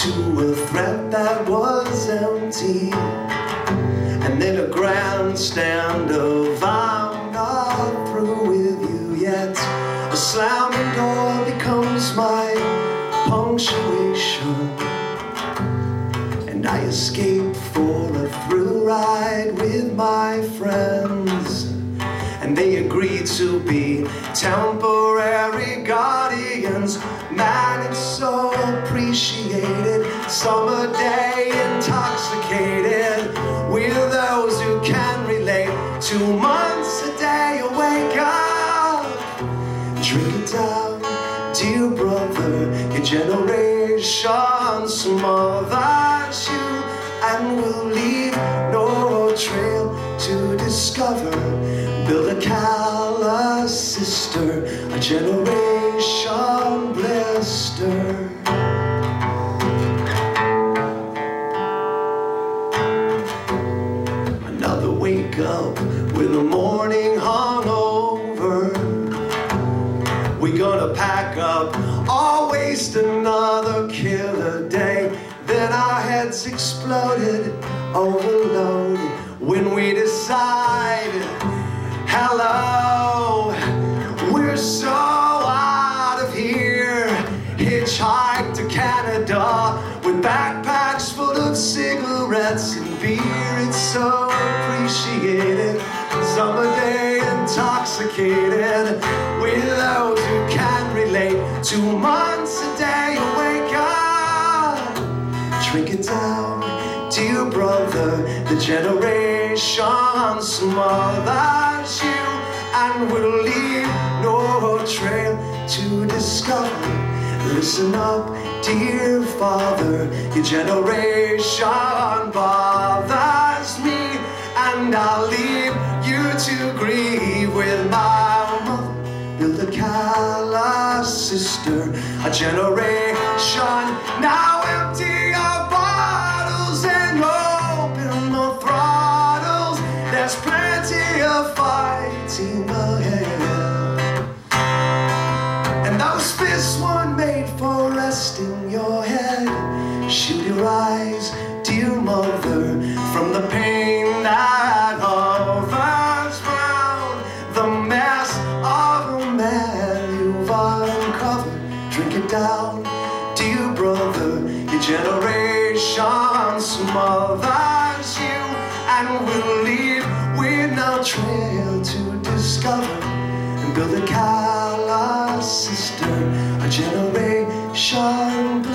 to a threat that was empty, and then a grandstand of I'm not through with you yet. A slamming door becomes my punctuation, and I escape for a thrill ride with my friends, and they agreed to be temporary guardians. Man, it's so appreciated. Summer day intoxicated with those who can relate. 2 months a day you wake up, drink it down, dear brother. Your generation smothers you and will leave no trail to discover. Build a callous sister, a generation blister. Another wake up with the morning hungover. We gonna pack up, or waste another killer day. Then our heads exploded, overloaded, when we decided, hello, we're so out of here. Hitchhiked to Canada with backpacks full of cigarettes and beer. It's so appreciated. Summer day intoxicated with those who can relate. 2 months a day you wake up, drink it down, dear brother. The generation smothers you and will leave no trail to discover. Listen up, dear father. Your generation bothers me, and I'll leave you to grieve with my mother. Build a callous sister, a generation now empty of bottles and open the throttles. There's plenty of fighting ahead, and those fists weren't made for resting your head. Shoot your eyes, dear mother, from the pain that hovers round the mess of a man you've uncovered. Drink it down, dear brother. Your generation smothers you and will leave with no trail to discover. And build a callous sister, a generation